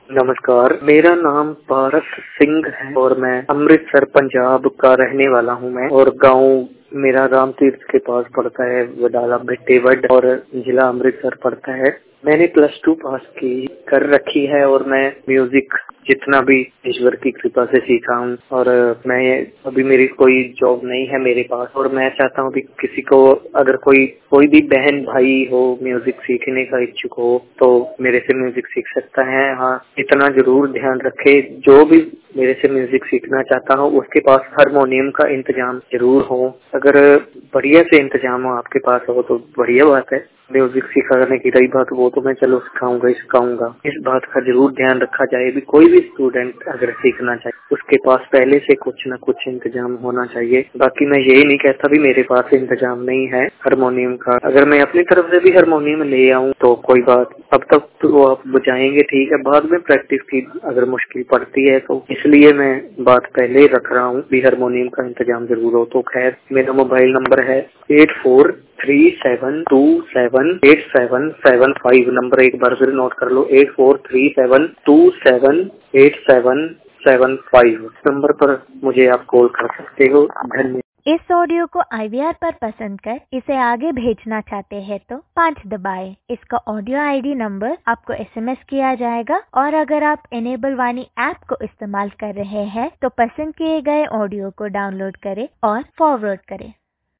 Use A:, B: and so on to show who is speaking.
A: नमस्कार, मेरा नाम पारस सिंह है और मैं अमृतसर पंजाब का रहने वाला हूँ मैं। और गांव मेरा राम तीर्थ के पास पड़ता है, वडाला भिट्टेवड, और जिला अमृतसर पड़ता है। मैंने +2 पास की कर रखी है और मैं म्यूजिक जितना भी ईश्वर की कृपा से सीखा हूँ। और मैं अभी मेरी कोई जॉब नहीं है मेरे पास, और मैं चाहता हूँ कि किसी को अगर कोई भी बहन भाई हो म्यूजिक सीखने का इच्छुक हो तो मेरे से म्यूजिक सीख सकता है। हाँ, इतना जरूर ध्यान रखे, जो भी मेरे से म्यूजिक सीखना चाहता हो उसके पास हारमोनियम का इंतजाम जरूर हो। अगर बढ़िया से इंतजाम हो आपके पास हो तो बढ़िया बात है। म्यूजिक सिखाने की रही बात, वो तो मैं चलो सिखाऊंगा। इस बात का जरूर ध्यान रखा जाए भी कोई भी स्टूडेंट अगर सीखना चाहे उसके पास पहले से कुछ न कुछ इंतजाम होना चाहिए। बाकी मैं यही नहीं कहता भी मेरे पास इंतजाम नहीं है हारमोनियम का। अगर मैं अपनी तरफ से भी हारमोनियम ले आऊं तो कोई बात, अब तक तो आप बजाएंगे ठीक है, बाद में प्रैक्टिस की अगर मुश्किल पड़ती है तो इसलिए मैं बात पहले रख रहा हूँ भी हारमोनियम का इंतजाम जरूर हो। तो खैर, मेरा मोबाइल नंबर है 8437278775। नंबर एक बार फिर नोट कर लो, 8437278775। नंबर पर मुझे आप कॉल कर सकते हो। धन्यवाद।
B: इस ऑडियो को IVR पर पसंद कर इसे आगे भेजना चाहते हैं तो 5 दबाएं। इसका ऑडियो ID नंबर आपको SMS किया जाएगा। और अगर आप इनेबल वाणी ऐप को इस्तेमाल कर रहे हैं तो पसंद किए गए ऑडियो को डाउनलोड करें और फॉरवर्ड करें।